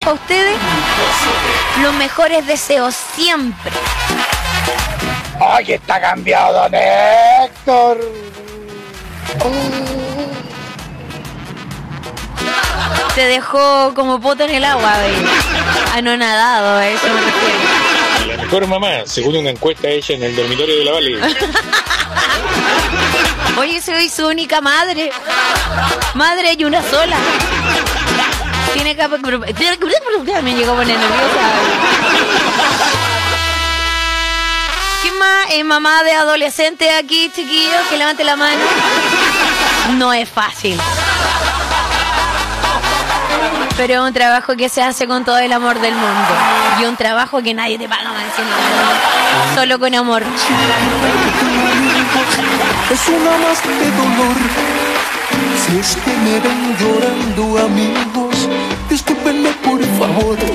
para ustedes los mejores deseos siempre. ¡Ay, está cambiado, don Héctor! Te dejó como poto en el agua, anonadado, eso me refiero. La mejor mamá, según una encuesta hecha en el dormitorio de la Vale. Oye, soy su única madre. Madre y una sola. Tiene que... Me llegó a poner nerviosa. ¿Quién más es mamá de adolescente aquí, chiquillos? Que levante la mano. No es fácil. Pero es un trabajo que se hace con todo el amor del mundo. Y un trabajo que nadie te paga más encima. Solo con amor. Es una más de dolor. Si es que me ven llorando, amigos, discúlpenme por favor.